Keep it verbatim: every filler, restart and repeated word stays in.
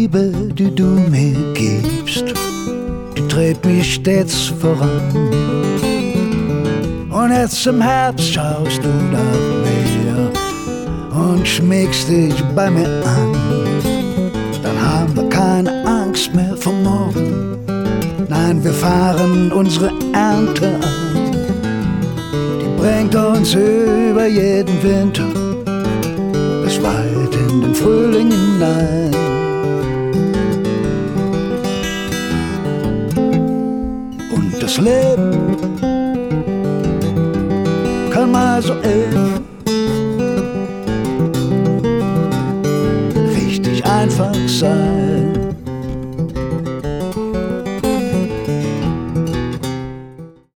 Liebe, die du mir gibst, die treibt mich stets voran. Und jetzt im Herbst schaust du nach mir und schmiegst dich bei mir an. Dann haben wir keine Angst mehr vor morgen. Nein, wir fahren unsere Ernte an. Die bringt uns über jeden Winter bis weit in den Frühling hinein. Und das Leben kann mal so eben richtig einfach sein.